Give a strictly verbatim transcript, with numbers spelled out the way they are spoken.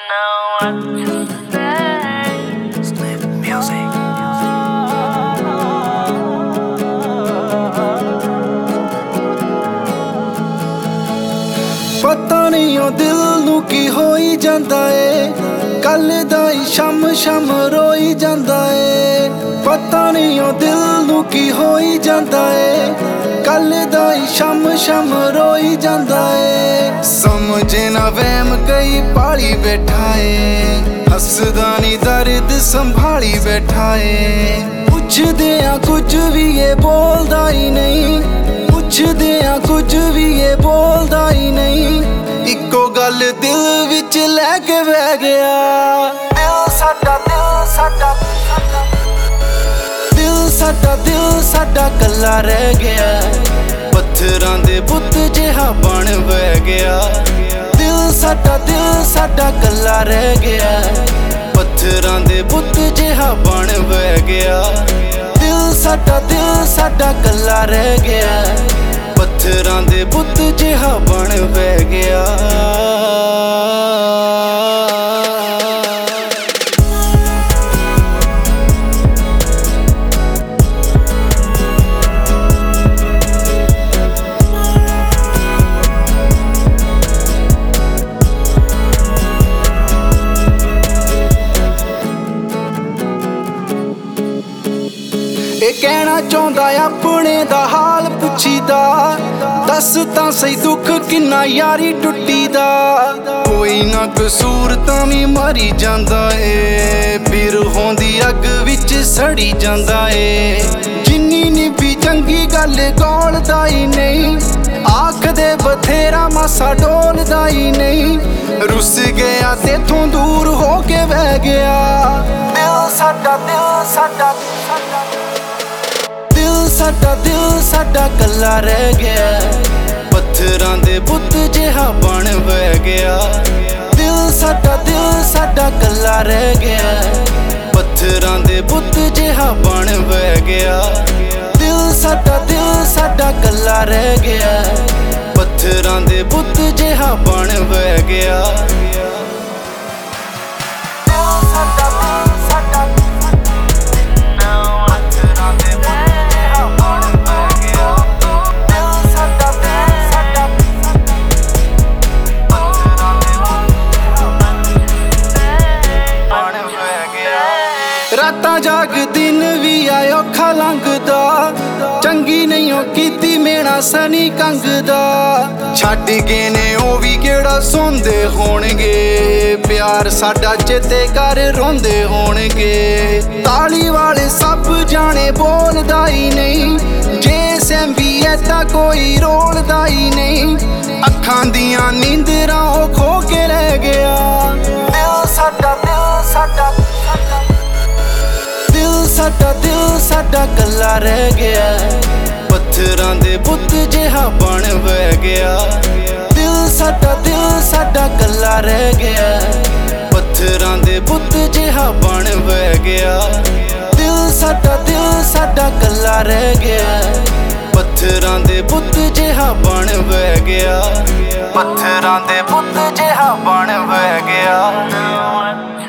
know what to say. Split music. ਪਤਾ ਨਹੀਂ ਉਹ ਦਿਲ ਨੂੰ ਕੀ ਹੋਈ ਜਾਂਦਾ ਏ, ਕੱਲ ਦਾ ਹੀ ਸ਼ਮ ਸ਼ਮ ਰੋਈ ਜਾਂਦਾ ਏ। ਪਤਾ ਨਹੀਂ ਉਹ ਦਿਲ ਨੂੰ ਕੀ ਹੋਈ ਜਾਂਦਾ ਏ, ਕੱਲ ਦਾ ਹੀ ਸ਼ਮ ਸ਼ਮ ਰੋਈ ਜਾਂਦਾ ਏ। ਸਮਝੇ ਨਾ ਵਹਿਮ ਕਈ ਪਾਲੀ ਬੈਠਾ ਏ, ਹੱਸਦਾ ਨੀ ਦਰਦ ਸੰਭਾਲੀ ਬੈਠਾ ਏ। ਪੁੱਛਦੇ ਆ ਕੁਝ ਵੀ ਇਹ ਬੋਲਦਾ ਹੀ ਨਹੀਂ, ਪੁੱਛਦੇ ਆ ਕੁਝ ਵੀ ਇਹ ਬੋਲਦਾ ਹੀ ਨਹੀਂ। ਇੱਕੋ ਗੱਲ ਦਿਲ ਵਿੱਚ ਲੈ ਕੇ ਬਹਿ ਗਿਆ, ਦਿਲ ਸਾਡਾ ਦਿਲ ਸਾਡਾ ਦਿਲ ਸਾਡਾ ਦਿਲ ਸਾਡਾ ਕੱਲਾ ਰਹਿ ਗਿਆ, ਪੱਥਰਾਂ ਦੇ ਬੁੱਤ ਜਿਹਾ ਬਣ ਬਹਿ ਗਿਆ। ਦਿਲ ਸਾਡਾ ਦਿਲ ਸਾਡਾ ਕੱਲਾ ਰਹਿ ਗਿਆ, ਪੱਥਰਾਂ ਦੇ ਬੁੱਤ ਜਿਹਾ ਬਣ ਬਹਿ ਗਿਆ। ਦਿਲ ਸਾਡਾ ਦਿਲ ਸਾਡਾ ਕੱਲਾ ਰਹਿ ਗਿਆ, ਪੱਥਰਾਂ ਦੇ ਬੁੱਤ ਜਿਹਾ ਬਣ ਬਹਿ ਗਿਆ। ਇਹ ਕਹਿਣਾ ਚਾਹੁੰਦਾ ਆਪਣੇ ਦਾ ਹਾਲ ਪੁੱਛੀਦਾ, ਦੱਸ ਤਾਂ ਸਹੀ ਦੁੱਖ ਕਿੰਨਾ ਯਾਰੀ ਟੁੱਟੀ ਦਾ। ਕੋਈ ਨਾ ਕਸੂਰ ਤਾਂ ਵੀ ਮਰੀ ਜਾਂਦਾ ਏ, ਬਿਰਹੋਂ ਦੀ ਅੱਗ ਵਿੱਚ ਸੜੀ ਜਾਂਦਾ ਏ। ਜਿੰਨੀ ਨਿਭੀ ਚੰਗੀ ਗੱਲ ਗੋਲਦਾ ਹੀ ਨਹੀਂ, ਆਖਦੇ ਬਥੇਰਾ ਮਾਸਾ ਡੋਲਦਾ ਹੀ ਨਹੀਂ। ਰੁੱਸ ਗਿਆ ਤੇਥੋਂ ਦੂਰ ਹੋ ਕੇ ਬਹਿ ਗਿਆ, ਦਿਲ ਸਾਡਾ ਦਿਲ ਸਾਡਾ ਦਿਲ ਸਾਡਾ ਦਿਲ ਸਾਡਾ ਕੱਲਾ ਰਹਿ ਗਿਆ, ਪੱਥਰਾਂ ਦੇ ਬੁੱਤ ਜਿਹਾ ਬਣ ਬਹਿ ਗਿਆ। ਦਿਲ ਸਾਡਾ ਦਿਲ ਸਾਡਾ ਕੱਲਾ ਰਹਿ ਗਿਆ, ਪੱਥਰਾਂ ਦੇ ਬੁੱਤ ਜਿਹਾ ਬਣ ਬਹਿ ਗਿਆ। ਦਿਲ ਸਾਡਾ ਦਿਲ ਸਾਡਾ ਕੱਲਾ ਰਹਿ ਗਿਆ, ਪੱਥਰਾਂ ਦੇ ਬੁੱਤ ਜਿਹਾ ਬਣ ਬਹਿ ਗਿਆ। ਰਾਤਾਂ ਜਾਗ ਦਿਨ ਵੀ ਆਇਓ ਔਖਾ ਲੰਘਦਾ, ਚੰਗੀ ਨਹੀਂ ਉਹ ਕੀਤੀ ਮੇਣਾ ਸਨੀ ਕੰਗਦਾ। ਛੱਡ ਗਏ ਨੇ ਉਹ ਵੀ ਕਿਹੜਾ ਸੌਂਦੇ ਹੋਣਗੇ, ਪਿਆਰ ਸਾਡਾ ਚੇਤੇ ਕਰ ਰੋਂਦੇ ਹੋਣਗੇ। ਤਾਲੀ ਵਾਲੇ ਸਭ ਜਾਣੇ ਬੋਲਦਾ ਹੀ ਨਹੀਂ, ਜੇ ਸੈਂਬੀ ਐਦਾਂ ਕੋਈ ਰੋਲਦਾ ਹੀ ਨਹੀਂ। ਅੱਖਾਂ ਦੀਆਂ ਨੀਂਦਰਾਂ ਉਹ ਖੋ ਕੇ ਰਹਿ ਗਿਆ, ਦਿਲ ਸਾਡਾ ਦਿਲ ਸਾਡਾ ਦਿਲ ਸਾਡਾ ਦਿਲ ਸਾਡਾ ਕੱਲਾ ਰਹਿ ਗਿਆ, ਪੱਥਰਾਂ ਦੇ ਬੁੱਤ ਜਿਹਾ ਬਣ ਬਹਿ ਗਿਆ। ਦਿਲ ਸਾਡਾ ਦਿਲ ਸਾਡਾ ਕੱਲਾ ਰਹਿ ਗਿਆ, ਪੱਥਰਾਂ ਦੇ ਬੁੱਤ ਜਿਹਾ ਬਣ ਬਹਿ ਗਿਆ। ਦਿਲ ਸਾਡਾ ਦਿਲ ਸਾਡਾ ਕੱਲਾ ਰਹਿ ਗਿਆ, ਪੱਥਰਾਂ ਦੇ ਬੁੱਤ ਜਿਹਾ ਬਣ ਬਹਿ ਗਿਆ। ਪੱਥਰਾਂ ਦੇ ਬੁੱਤ ਜਿਹਾ ਬਣ ਬਹਿ ਗਿਆ।